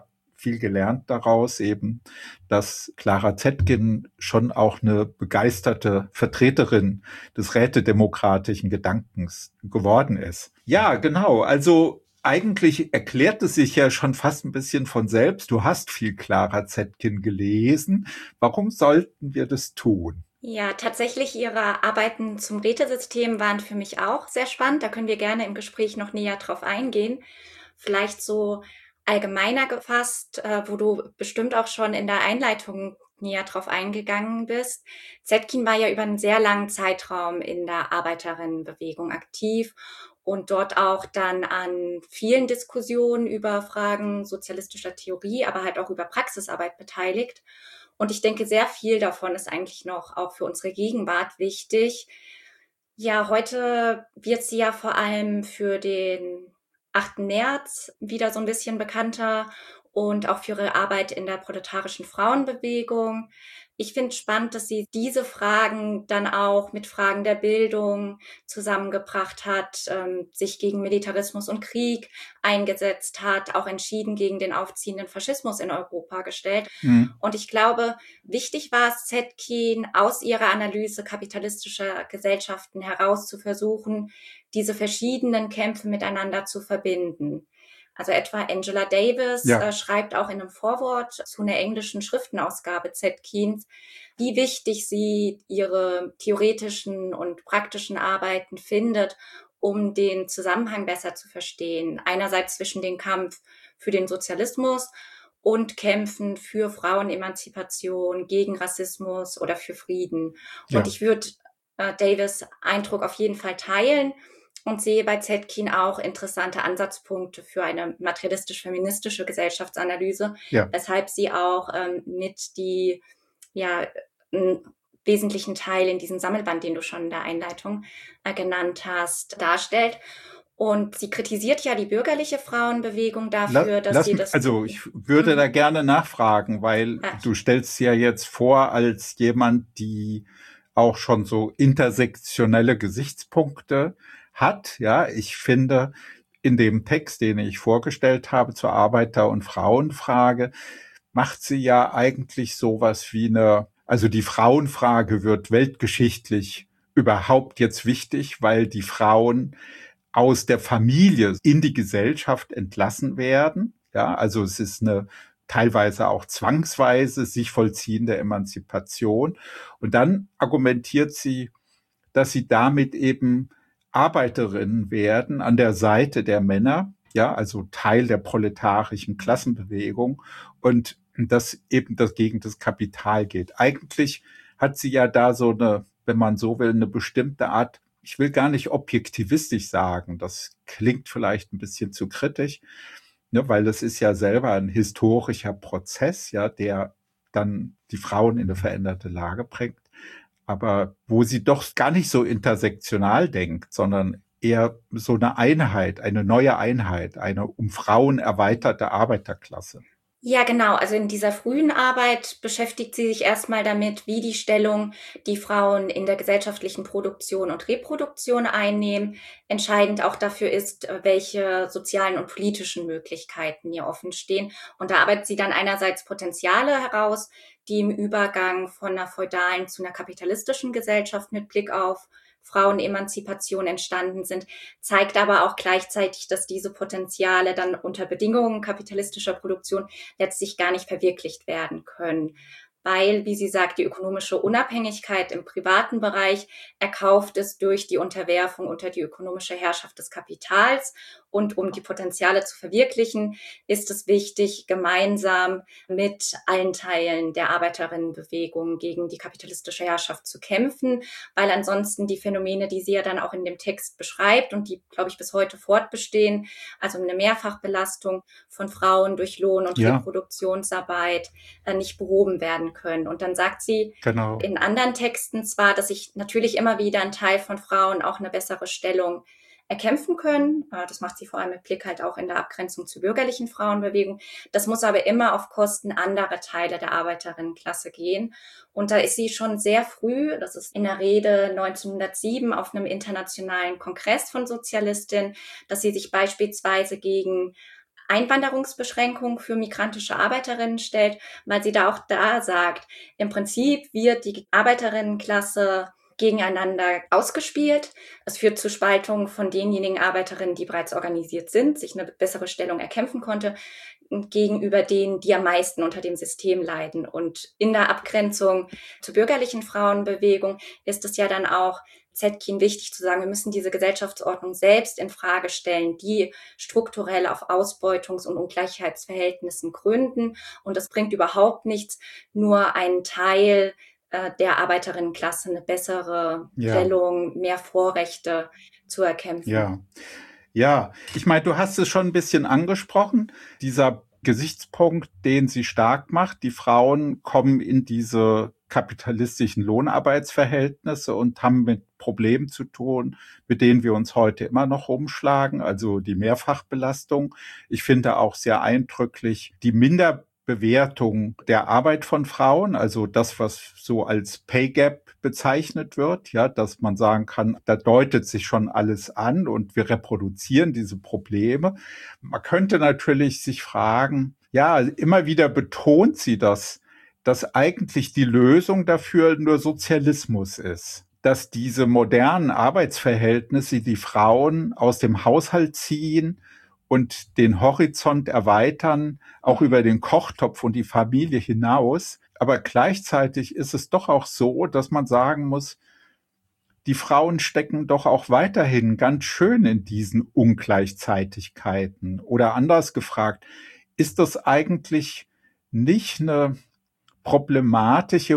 viel gelernt daraus eben, dass Clara Zetkin schon auch eine begeisterte Vertreterin des rätedemokratischen Gedankens geworden ist. Ja, genau. Also eigentlich erklärt es sich ja schon fast ein bisschen von selbst. Du hast viel Clara Zetkin gelesen. Warum sollten wir das tun? Ja, tatsächlich Ihre Arbeiten zum Rätesystem waren für mich auch sehr spannend. Da können wir gerne im Gespräch noch näher drauf eingehen. Vielleicht so allgemeiner gefasst, wo du bestimmt auch schon in der Einleitung näher drauf eingegangen bist. Zetkin war ja über einen sehr langen Zeitraum in der Arbeiterinnenbewegung aktiv und dort auch dann an vielen Diskussionen über Fragen sozialistischer Theorie, aber halt auch über Praxisarbeit beteiligt. Und ich denke, sehr viel davon ist eigentlich noch auch für unsere Gegenwart wichtig. Ja, heute wird sie ja vor allem für den 8. März wieder so ein bisschen bekannter und auch für ihre Arbeit in der proletarischen Frauenbewegung. Ich finde es spannend, dass sie diese Fragen dann auch mit Fragen der Bildung zusammengebracht hat, sich gegen Militarismus und Krieg eingesetzt hat, auch entschieden gegen den aufziehenden Faschismus in Europa gestellt. Mhm. Und ich glaube, wichtig war es Zetkin, aus ihrer Analyse kapitalistischer Gesellschaften heraus zu versuchen, diese verschiedenen Kämpfe miteinander zu verbinden. Also etwa Angela Davis schreibt auch in einem Vorwort zu einer englischen Schriftenausgabe Zetkins, wie wichtig sie ihre theoretischen und praktischen Arbeiten findet, um den Zusammenhang besser zu verstehen. Einerseits zwischen dem Kampf für den Sozialismus und Kämpfen für Frauenemanzipation, gegen Rassismus oder für Frieden. Ja. Und ich würde Davis' Eindruck auf jeden Fall teilen und sehe bei Zetkin auch interessante Ansatzpunkte für eine materialistisch-feministische Gesellschaftsanalyse, weshalb sie auch mit die einen wesentlichen Teil in diesem Sammelband, den du schon in der Einleitung genannt hast, darstellt. Und sie kritisiert ja die bürgerliche Frauenbewegung dafür, dass sie das... Also ich würde da gerne nachfragen, weil du stellst ja jetzt vor als jemand, die auch schon so intersektionelle Gesichtspunkte hat. Ja, ich finde, in dem Text, den ich vorgestellt habe zur Arbeiter- und Frauenfrage, macht sie ja eigentlich sowas wie also die Frauenfrage wird weltgeschichtlich überhaupt jetzt wichtig, weil die Frauen aus der Familie in die Gesellschaft entlassen werden. Ja, also es ist eine teilweise auch zwangsweise sich vollziehende Emanzipation. Und dann argumentiert sie, dass sie damit eben Arbeiterinnen werden an der Seite der Männer, ja, also Teil der proletarischen Klassenbewegung und dass eben das gegen das Kapital geht. Eigentlich hat sie ja da so eine, wenn man so will, eine bestimmte Art, ich will gar nicht objektivistisch sagen, das klingt vielleicht ein bisschen zu kritisch, ne, weil das ist ja selber ein historischer Prozess, ja, der dann die Frauen in eine veränderte Lage bringt, aber wo sie doch gar nicht so intersektional denkt, sondern eher so eine Einheit, eine neue Einheit, eine um Frauen erweiterte Arbeiterklasse. Ja, genau. Also in dieser frühen Arbeit beschäftigt sie sich erstmal damit, wie die Stellung, die Frauen in der gesellschaftlichen Produktion und Reproduktion einnehmen, entscheidend auch dafür ist, welche sozialen und politischen Möglichkeiten ihr offen stehen. Und da arbeitet sie dann einerseits Potenziale heraus, die im Übergang von einer feudalen zu einer kapitalistischen Gesellschaft mit Blick auf Frauenemanzipation entstanden sind, zeigt aber auch gleichzeitig, dass diese Potenziale dann unter Bedingungen kapitalistischer Produktion letztlich gar nicht verwirklicht werden können, weil, wie sie sagt, die ökonomische Unabhängigkeit im privaten Bereich erkauft ist durch die Unterwerfung unter die ökonomische Herrschaft des Kapitals. Und um die Potenziale zu verwirklichen, ist es wichtig, gemeinsam mit allen Teilen der Arbeiterinnenbewegung gegen die kapitalistische Herrschaft zu kämpfen, weil ansonsten die Phänomene, die sie ja dann auch in dem Text beschreibt und die, glaube ich, bis heute fortbestehen, also eine Mehrfachbelastung von Frauen durch Lohn- und Reproduktionsarbeit, nicht behoben werden können. Und dann sagt sie in anderen Texten zwar, dass sich natürlich immer wieder ein Teil von Frauen auch eine bessere Stellung erkämpfen können. Das macht sie vor allem mit Blick halt auch in der Abgrenzung zur bürgerlichen Frauenbewegung. Das muss aber immer auf Kosten anderer Teile der Arbeiterinnenklasse gehen. Und da ist sie schon sehr früh, das ist in der Rede 1907 auf einem internationalen Kongress von Sozialistinnen, dass sie sich beispielsweise gegen Einwanderungsbeschränkungen für migrantische Arbeiterinnen stellt, weil sie da auch da sagt, im Prinzip wird die Arbeiterinnenklasse gegeneinander ausgespielt. Es führt zu Spaltungen von denjenigen Arbeiterinnen, die bereits organisiert sind, sich eine bessere Stellung erkämpfen konnte, gegenüber denen, die am meisten unter dem System leiden. Und in der Abgrenzung zur bürgerlichen Frauenbewegung ist es ja dann auch Zetkin wichtig zu sagen, wir müssen diese Gesellschaftsordnung selbst in Frage stellen, die strukturell auf Ausbeutungs- und Ungleichheitsverhältnissen gründen. Und es bringt überhaupt nichts, nur einen Teil der Arbeiterinnenklasse eine bessere Stellung, mehr Vorrechte zu erkämpfen. Ja, ich meine, du hast es schon ein bisschen angesprochen, dieser Gesichtspunkt, den sie stark macht. Die Frauen kommen in diese kapitalistischen Lohnarbeitsverhältnisse und haben mit Problemen zu tun, mit denen wir uns heute immer noch rumschlagen, also die Mehrfachbelastung. Ich finde auch sehr eindrücklich die Minderbewertung der Arbeit von Frauen, also das, was so als Pay Gap bezeichnet wird, ja, dass man sagen kann, da deutet sich schon alles an und wir reproduzieren diese Probleme. Man könnte natürlich sich fragen, ja, immer wieder betont sie das, dass eigentlich die Lösung dafür nur Sozialismus ist, dass diese modernen Arbeitsverhältnisse die Frauen aus dem Haushalt ziehen und den Horizont erweitern, auch über den Kochtopf und die Familie hinaus. Aber gleichzeitig ist es doch auch so, dass man sagen muss, die Frauen stecken doch auch weiterhin ganz schön in diesen Ungleichzeitigkeiten. Oder anders gefragt, ist das eigentlich nicht eine problematische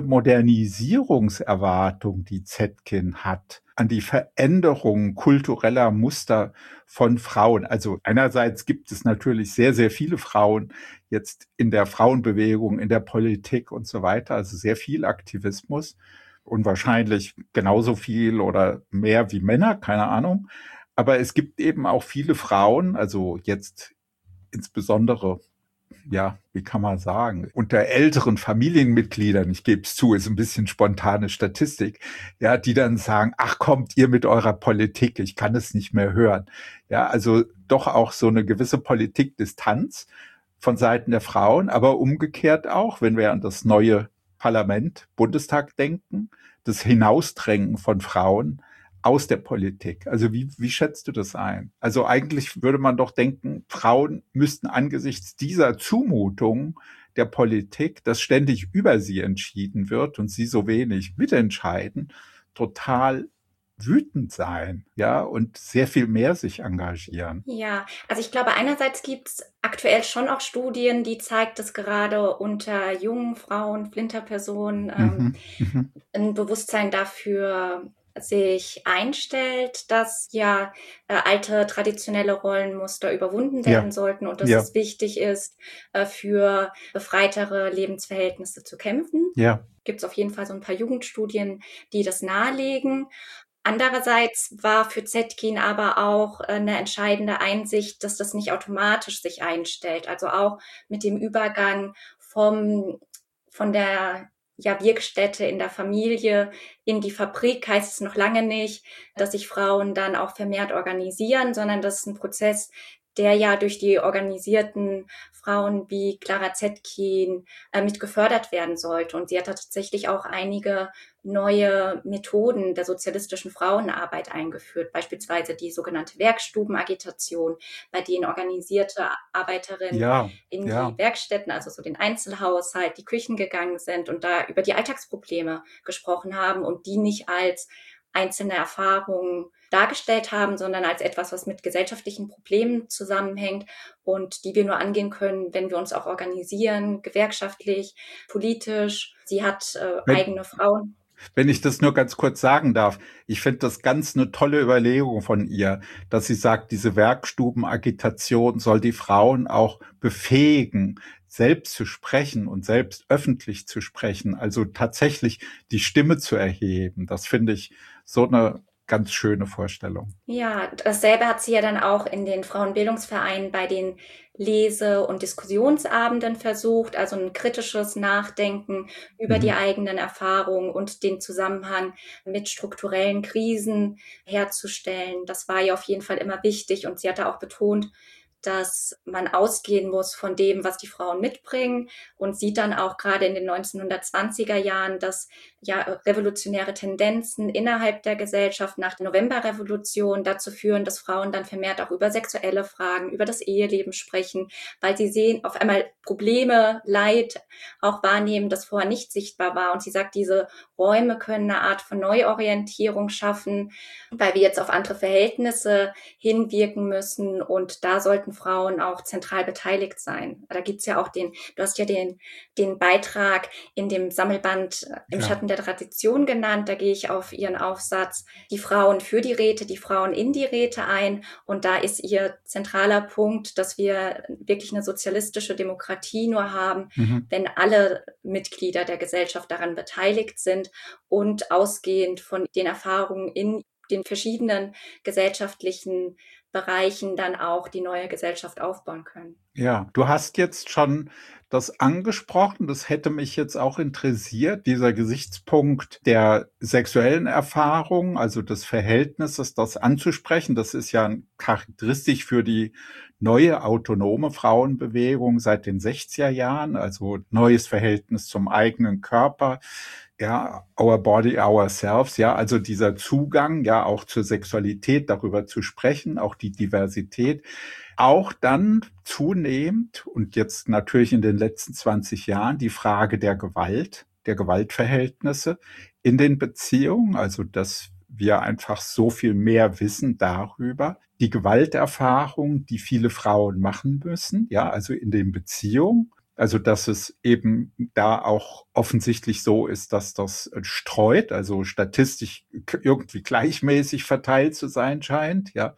Modernisierungserwartung, die Zetkin hat, an die Veränderung kultureller Muster von Frauen? Also einerseits gibt es natürlich sehr, sehr viele Frauen jetzt in der Frauenbewegung, in der Politik und so weiter, also sehr viel Aktivismus und wahrscheinlich genauso viel oder mehr wie Männer, keine Ahnung. Aber es gibt eben auch viele Frauen, also jetzt insbesondere, ja, wie kann man sagen, unter älteren Familienmitgliedern, ich gebe es zu, ist ein bisschen spontane Statistik, ja, die dann sagen, ach, kommt ihr mit eurer Politik, ich kann es nicht mehr hören. Ja, also doch auch so eine gewisse Politikdistanz von Seiten der Frauen, aber umgekehrt auch, wenn wir an das neue Parlament, Bundestag denken, das Hinausdrängen von Frauen aus der Politik. Also wie schätzt du das ein? Also eigentlich würde man doch denken, Frauen müssten angesichts dieser Zumutung der Politik, dass ständig über sie entschieden wird und sie so wenig mitentscheiden, total wütend sein, ja, und sehr viel mehr sich engagieren. Ja, also ich glaube, einerseits gibt es aktuell schon auch Studien, die zeigt, dass gerade unter jungen Frauen, Flinterpersonen, ein Bewusstsein dafür sich einstellt, dass ja alte traditionelle Rollenmuster überwunden werden sollten und dass es wichtig ist, für befreitere Lebensverhältnisse zu kämpfen. Ja. Gibt es auf jeden Fall so ein paar Jugendstudien, die das nahelegen. Andererseits war für Zetkin aber auch eine entscheidende Einsicht, dass das nicht automatisch sich einstellt. Also auch mit dem Übergang von der Wirkstätte in der Familie in die Fabrik heißt es noch lange nicht, dass sich Frauen dann auch vermehrt organisieren, sondern das ist ein Prozess, der ja durch die organisierten Frauen wie Clara Zetkin mit gefördert werden sollte. Und sie hat da tatsächlich auch einige neue Methoden der sozialistischen Frauenarbeit eingeführt, beispielsweise die sogenannte Werkstubenagitation, bei denen organisierte Arbeiterinnen in die Werkstätten, also so den Einzelhaushalt, die Küchen gegangen sind und da über die Alltagsprobleme gesprochen haben und die nicht als einzelne Erfahrungen dargestellt haben, sondern als etwas, was mit gesellschaftlichen Problemen zusammenhängt und die wir nur angehen können, wenn wir uns auch organisieren, gewerkschaftlich, politisch. Sie hat eigene Frauen. Wenn ich das nur ganz kurz sagen darf, ich finde das ganz eine tolle Überlegung von ihr, dass sie sagt, diese Werkstubenagitation soll die Frauen auch befähigen, selbst zu sprechen und selbst öffentlich zu sprechen, also tatsächlich die Stimme zu erheben. Das finde ich so eine ganz schöne Vorstellung. Ja, dasselbe hat sie ja dann auch in den Frauenbildungsvereinen bei den Lese- und Diskussionsabenden versucht, also ein kritisches Nachdenken über die eigenen Erfahrungen und den Zusammenhang mit strukturellen Krisen herzustellen. Das war ihr auf jeden Fall immer wichtig und sie hatte auch betont, dass man ausgehen muss von dem, was die Frauen mitbringen, und sieht dann auch gerade in den 1920er Jahren, dass ja revolutionäre Tendenzen innerhalb der Gesellschaft nach der Novemberrevolution dazu führen, dass Frauen dann vermehrt auch über sexuelle Fragen, über das Eheleben sprechen, weil sie sehen auf einmal Probleme, Leid auch wahrnehmen, das vorher nicht sichtbar war. Und sie sagt, diese Räume können eine Art von Neuorientierung schaffen, weil wir jetzt auf andere Verhältnisse hinwirken müssen, und da sollten Frauen auch zentral beteiligt sein. Da gibt's ja auch du hast ja den Beitrag in dem Sammelband Im Schatten der Tradition genannt. Da gehe ich auf Ihren Aufsatz Die Frauen für die Räte, die Frauen in die Räte ein. Und da ist Ihr zentraler Punkt, dass wir wirklich eine sozialistische Demokratie nur haben, wenn alle Mitglieder der Gesellschaft daran beteiligt sind und ausgehend von den Erfahrungen in den verschiedenen gesellschaftlichen Bereichen dann auch die neue Gesellschaft aufbauen können. Ja, du hast jetzt schon das angesprochen, das hätte mich jetzt auch interessiert, dieser Gesichtspunkt der sexuellen Erfahrung, also des Verhältnisses, das anzusprechen. Das ist ja charakteristisch für die neue autonome Frauenbewegung seit den 60er Jahren, also neues Verhältnis zum eigenen Körper. Ja, our body, ourselves, ja, also dieser Zugang, ja, auch zur Sexualität, darüber zu sprechen, auch die Diversität. Auch dann zunehmend und jetzt natürlich in den letzten 20 Jahren die Frage der Gewalt, der Gewaltverhältnisse in den Beziehungen, also dass wir einfach so viel mehr wissen darüber, die Gewalterfahrung, die viele Frauen machen müssen, ja, also in den Beziehungen. Also, dass es eben da auch offensichtlich so ist, dass das streut, also statistisch irgendwie gleichmäßig verteilt zu sein scheint, ja.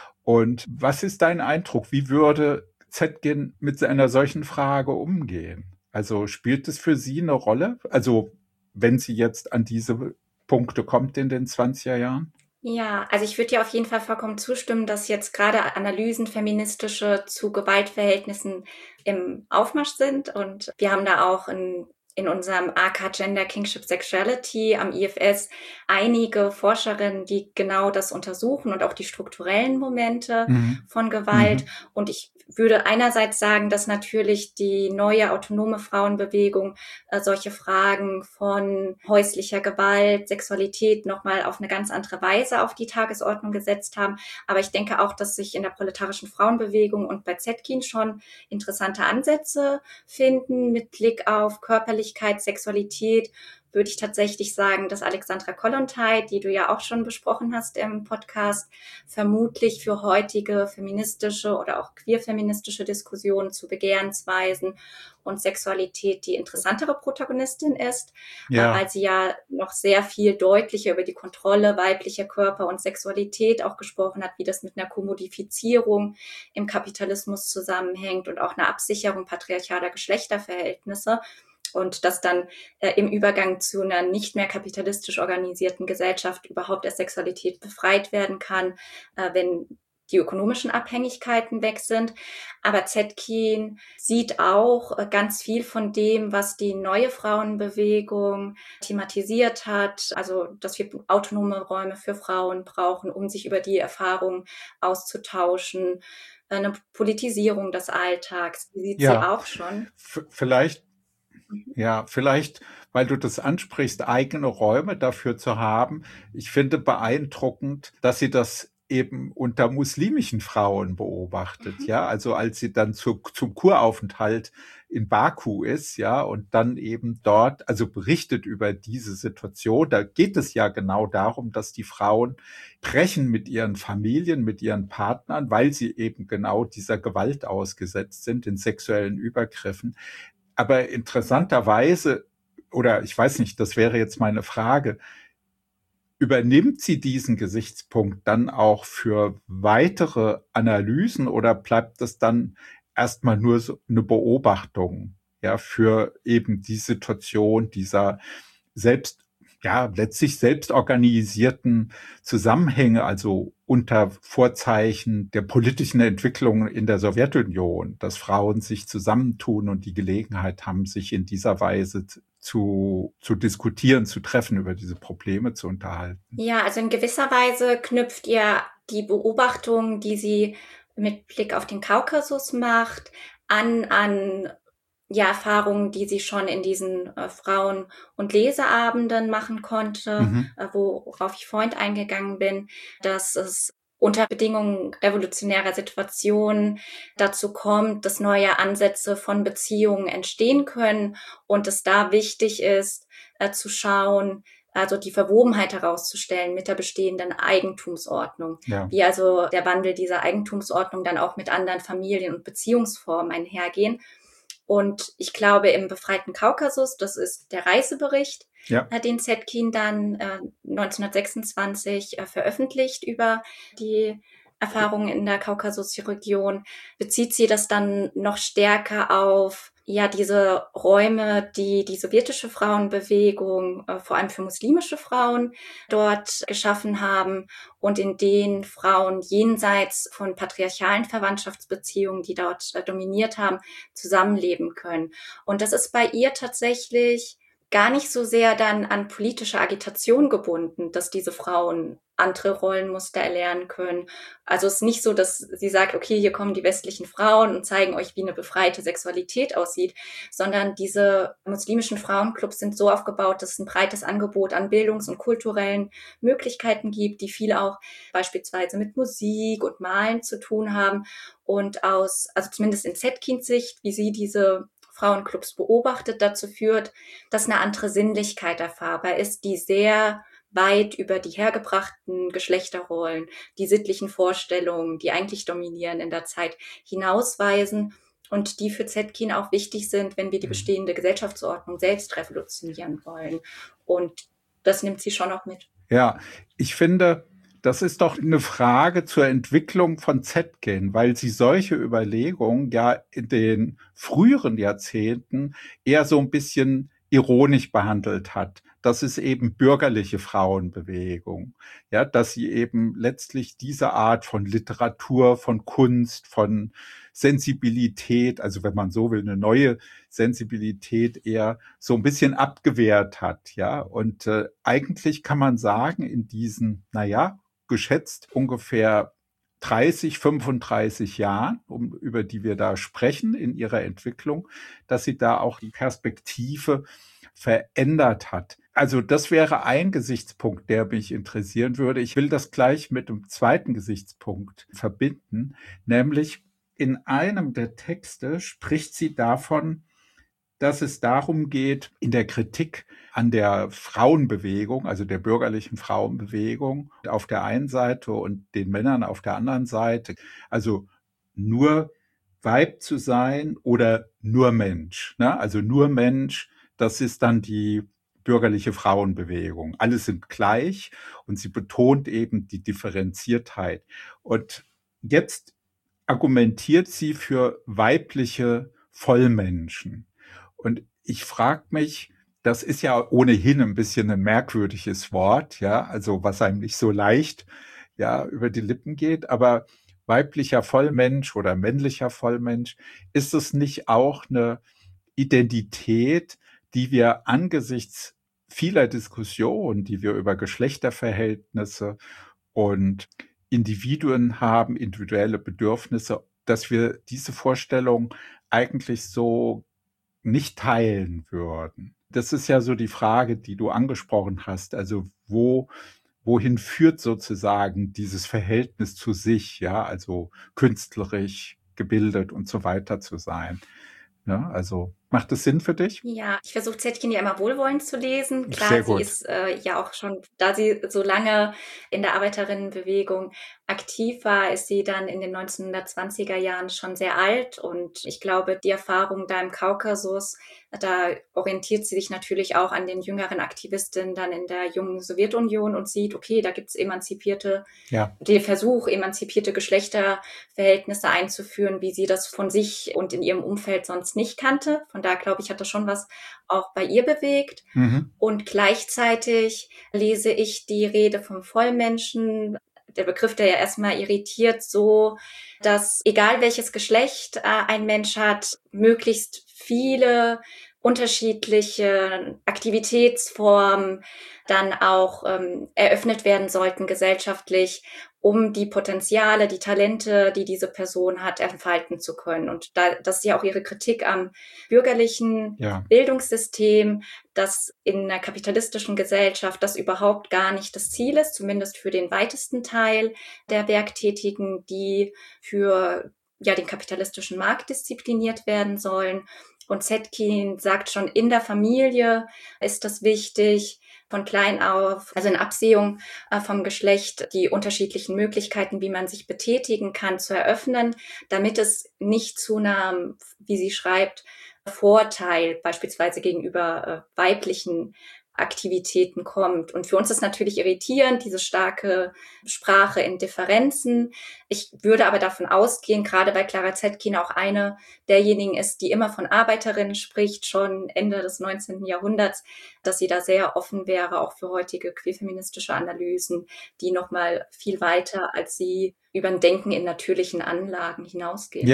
Und was ist dein Eindruck? Wie würde Zetkin mit einer solchen Frage umgehen? Also spielt es für sie eine Rolle? Also, wenn sie jetzt an diese Punkte kommt in den 20er Jahren? Ja, also ich würde dir auf jeden Fall vollkommen zustimmen, dass jetzt gerade Analysen feministische zu Gewaltverhältnissen im Aufmarsch sind. Und wir haben da auch in unserem AK Gender, Kingship, Sexuality am IFS einige Forscherinnen, die genau das untersuchen und auch die strukturellen Momente von Gewalt. Und ich würde einerseits sagen, dass natürlich die neue autonome Frauenbewegung solche Fragen von häuslicher Gewalt, Sexualität nochmal auf eine ganz andere Weise auf die Tagesordnung gesetzt haben. Aber ich denke auch, dass sich in der proletarischen Frauenbewegung und bei Zetkin schon interessante Ansätze finden mit Blick auf Körperlichkeit, Sexualität. Würde ich tatsächlich sagen, dass Alexandra Kollontai, die du ja auch schon besprochen hast im Podcast, vermutlich für heutige feministische oder auch queerfeministische Diskussionen zu Begehrensweisen und Sexualität die interessantere Protagonistin ist, weil sie ja noch sehr viel deutlicher über die Kontrolle weiblicher Körper und Sexualität auch gesprochen hat, wie das mit einer Kommodifizierung im Kapitalismus zusammenhängt und auch einer Absicherung patriarchaler Geschlechterverhältnisse. Und dass dann im Übergang zu einer nicht mehr kapitalistisch organisierten Gesellschaft überhaupt erst Sexualität befreit werden kann, wenn die ökonomischen Abhängigkeiten weg sind. Aber Zetkin sieht auch ganz viel von dem, was die neue Frauenbewegung thematisiert hat. Also, dass wir autonome Räume für Frauen brauchen, um sich über die Erfahrungen auszutauschen. Eine Politisierung des Alltags, die sieht sie auch schon. Vielleicht, weil du das ansprichst, eigene Räume dafür zu haben. Ich finde beeindruckend, dass sie das eben unter muslimischen Frauen beobachtet, ja, also als sie dann zum Kuraufenthalt in Baku ist, ja, und dann eben dort, also berichtet über diese Situation, da geht es ja genau darum, dass die Frauen brechen mit ihren Familien, mit ihren Partnern, weil sie eben genau dieser Gewalt ausgesetzt sind, den sexuellen Übergriffen. Aber interessanterweise, oder ich weiß nicht, das wäre jetzt meine Frage, übernimmt sie diesen Gesichtspunkt dann auch für weitere Analysen oder bleibt das dann erstmal nur so eine Beobachtung, ja, für eben die Situation dieser letztlich selbst organisierten Zusammenhänge, also unter Vorzeichen der politischen Entwicklung in der Sowjetunion, dass Frauen sich zusammentun und die Gelegenheit haben, sich in dieser Weise zu diskutieren, zu treffen, über diese Probleme zu unterhalten. Ja, also in gewisser Weise knüpft ihr die Beobachtung, die sie mit Blick auf den Kaukasus macht, an Erfahrungen, die sie schon in diesen Frauen- und Leseabenden machen konnte, worauf ich vorhin eingegangen bin, dass es unter Bedingungen revolutionärer Situationen dazu kommt, dass neue Ansätze von Beziehungen entstehen können und es da wichtig ist, zu schauen, also die Verwobenheit herauszustellen mit der bestehenden Eigentumsordnung, wie also der Wandel dieser Eigentumsordnung dann auch mit anderen Familien- und Beziehungsformen einhergehen. Und ich glaube, im befreiten Kaukasus, das ist der Reisebericht, den Zetkin dann 1926 veröffentlicht über die Erfahrungen in der Kaukasusregion, bezieht sie das dann noch stärker auf diese Räume, die die sowjetische Frauenbewegung vor allem für muslimische Frauen dort geschaffen haben und in denen Frauen jenseits von patriarchalen Verwandtschaftsbeziehungen, die dort dominiert haben, zusammenleben können. Und das ist bei ihr tatsächlich gar nicht so sehr dann an politische Agitation gebunden, dass diese Frauen andere Rollenmuster erlernen können. Also es ist nicht so, dass sie sagt, okay, hier kommen die westlichen Frauen und zeigen euch, wie eine befreite Sexualität aussieht, sondern diese muslimischen Frauenclubs sind so aufgebaut, dass es ein breites Angebot an Bildungs- und kulturellen Möglichkeiten gibt, die viel auch beispielsweise mit Musik und Malen zu tun haben. Und also zumindest in Zetkins Sicht, wie sie diese Frauenclubs beobachtet, dazu führt, dass eine andere Sinnlichkeit erfahrbar ist, die sehr weit über die hergebrachten Geschlechterrollen, die sittlichen Vorstellungen, die eigentlich dominieren in der Zeit, hinausweisen und die für Zetkin auch wichtig sind, wenn wir die bestehende Gesellschaftsordnung selbst revolutionieren wollen. Und das nimmt sie schon auch mit. Ja, ich finde, das ist doch eine Frage zur Entwicklung von Zetkin, weil sie solche Überlegungen ja in den früheren Jahrzehnten eher so ein bisschen ironisch behandelt hat. Das ist eben bürgerliche Frauenbewegung. Ja, dass sie eben letztlich diese Art von Literatur, von Kunst, von Sensibilität, also wenn man so will, eine neue Sensibilität eher so ein bisschen abgewehrt hat, ja. Und eigentlich kann man sagen, in diesen, geschätzt ungefähr 30, 35 Jahren, über die wir da sprechen in ihrer Entwicklung, dass sie da auch die Perspektive verändert hat. Also das wäre ein Gesichtspunkt, der mich interessieren würde. Ich will das gleich mit dem zweiten Gesichtspunkt verbinden, nämlich in einem der Texte spricht sie davon, dass es darum geht, in der Kritik an der Frauenbewegung, also der bürgerlichen Frauenbewegung auf der einen Seite und den Männern auf der anderen Seite, also nur Weib zu sein oder nur Mensch, ne? Also nur Mensch, das ist dann die bürgerliche Frauenbewegung. Alle sind gleich und sie betont eben die Differenziertheit. Und jetzt argumentiert sie für weibliche Vollmenschen. Und ich frage mich, das ist ja ohnehin ein bisschen ein merkwürdiges Wort, ja, also was einem nicht so leicht, ja, über die Lippen geht, aber weiblicher Vollmensch oder männlicher Vollmensch, ist es nicht auch eine Identität, die wir angesichts vieler Diskussionen, die wir über Geschlechterverhältnisse und Individuen haben, individuelle Bedürfnisse, dass wir diese Vorstellung eigentlich so nicht teilen würden? Das ist ja so die Frage, die du angesprochen hast. Also wohin führt sozusagen dieses Verhältnis zu sich, ja, also künstlerisch, gebildet und so weiter zu sein? Ja, also macht es Sinn für dich? Ja, ich versuche Zetkin ja immer wohlwollend zu lesen. Klar, Sehr sie gut. ist ja auch schon, da sie so lange in der Arbeiterinnenbewegung aktiv war, ist sie dann in den 1920er Jahren schon sehr alt. Und ich glaube, die Erfahrung da im Kaukasus, da orientiert sie sich natürlich auch an den jüngeren Aktivistinnen dann in der jungen Sowjetunion und sieht, okay, da gibt es den Versuch, emanzipierte Geschlechterverhältnisse einzuführen, wie sie das von sich und in ihrem Umfeld sonst nicht kannte. Von daher glaube ich, hat das schon was auch bei ihr bewegt. Und gleichzeitig lese ich die Rede vom Vollmenschen, der Begriff, der ja erstmal irritiert, so, dass egal welches Geschlecht ein Mensch hat, möglichst viele unterschiedliche Aktivitätsformen dann auch eröffnet werden sollten gesellschaftlich, um die Potenziale, die Talente, die diese Person hat, entfalten zu können. Und das ist ja auch ihre Kritik am bürgerlichen Bildungssystem, dass in einer kapitalistischen Gesellschaft das überhaupt gar nicht das Ziel ist, zumindest für den weitesten Teil der Werktätigen, die für den kapitalistischen Markt diszipliniert werden sollen. Und Zetkin sagt schon, in der Familie ist das wichtig, von klein auf, also in Absehung vom Geschlecht, die unterschiedlichen Möglichkeiten, wie man sich betätigen kann, zu eröffnen, damit es nicht zu einer, wie sie schreibt, Vorteil beispielsweise gegenüber weiblichen Aktivitäten kommt. Und für uns ist natürlich irritierend, diese starke Sprache in Differenzen. Ich würde aber davon ausgehen, gerade weil Clara Zetkin auch eine derjenigen ist, die immer von Arbeiterinnen spricht, schon Ende des 19. Jahrhunderts, dass sie da sehr offen wäre, auch für heutige queerfeministische Analysen, die nochmal viel weiter als sie über ein Denken in natürlichen Anlagen hinausgehen.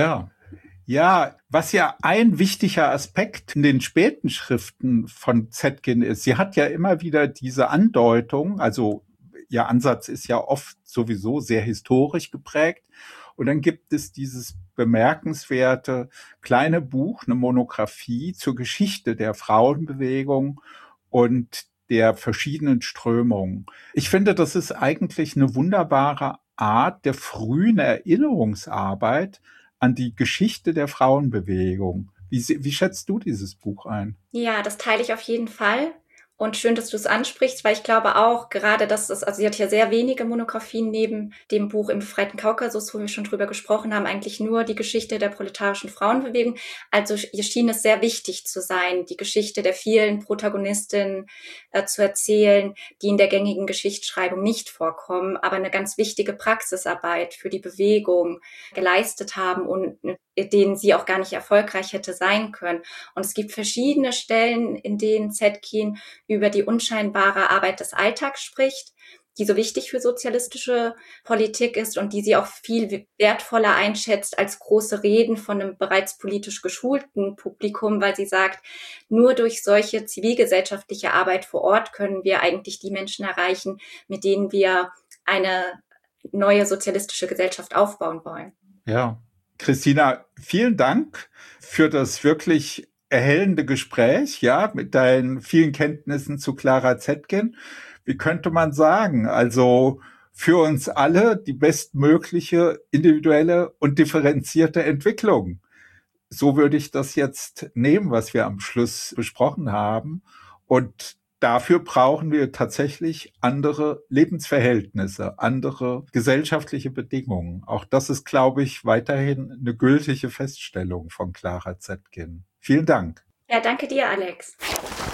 Ja, was ja ein wichtiger Aspekt in den späten Schriften von Zetkin ist, sie hat ja immer wieder diese Andeutung, also ihr Ansatz ist ja oft sowieso sehr historisch geprägt. Und dann gibt es dieses bemerkenswerte kleine Buch, eine Monographie zur Geschichte der Frauenbewegung und der verschiedenen Strömungen. Ich finde, das ist eigentlich eine wunderbare Art der frühen Erinnerungsarbeit an die Geschichte der Frauenbewegung. Wie schätzt du dieses Buch ein? Ja, das teile ich auf jeden Fall. Und schön, dass du es ansprichst, weil ich glaube auch gerade, dass es, also sie hat ja sehr wenige Monographien neben dem Buch Im befreiten Kaukasus, wo wir schon drüber gesprochen haben, eigentlich nur die Geschichte der proletarischen Frauenbewegung. Also ihr schien es sehr wichtig zu sein, die Geschichte der vielen Protagonistinnen zu erzählen, die in der gängigen Geschichtsschreibung nicht vorkommen, aber eine ganz wichtige Praxisarbeit für die Bewegung geleistet haben und denen sie auch gar nicht erfolgreich hätte sein können. Und es gibt verschiedene Stellen, in denen Zetkin über die unscheinbare Arbeit des Alltags spricht, die so wichtig für sozialistische Politik ist und die sie auch viel wertvoller einschätzt als große Reden von einem bereits politisch geschulten Publikum, weil sie sagt, nur durch solche zivilgesellschaftliche Arbeit vor Ort können wir eigentlich die Menschen erreichen, mit denen wir eine neue sozialistische Gesellschaft aufbauen wollen. Ja. Christina, vielen Dank für das wirklich erhellende Gespräch, mit deinen vielen Kenntnissen zu Clara Zetkin. Wie könnte man sagen? Also für uns alle die bestmögliche individuelle und differenzierte Entwicklung. So würde ich das jetzt nehmen, was wir am Schluss besprochen haben. Und dafür brauchen wir tatsächlich andere Lebensverhältnisse, andere gesellschaftliche Bedingungen. Auch das ist, glaube ich, weiterhin eine gültige Feststellung von Clara Zetkin. Vielen Dank. Ja, danke dir, Alex.